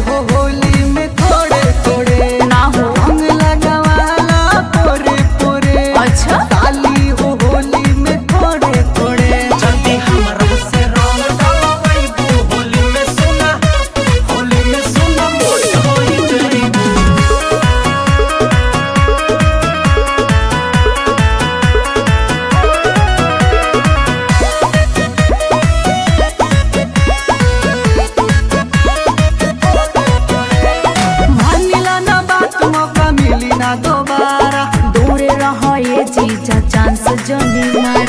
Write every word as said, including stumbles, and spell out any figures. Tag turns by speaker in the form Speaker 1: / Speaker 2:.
Speaker 1: हो होली में थोड़े थोड़े
Speaker 2: ना हो
Speaker 1: रंग लगावाला पोरे पोरे।
Speaker 2: अच्छा
Speaker 1: साली हो होली में थोड़े थोड़े
Speaker 3: जल्दी हमरा से रंग डालवाई तू होली में सुना होली में सुना मोट होई जइबू।
Speaker 1: मानिला ना बात मौका मिली ना दोबारा।
Speaker 2: दूर रहो ये जीजा चांस जनी मार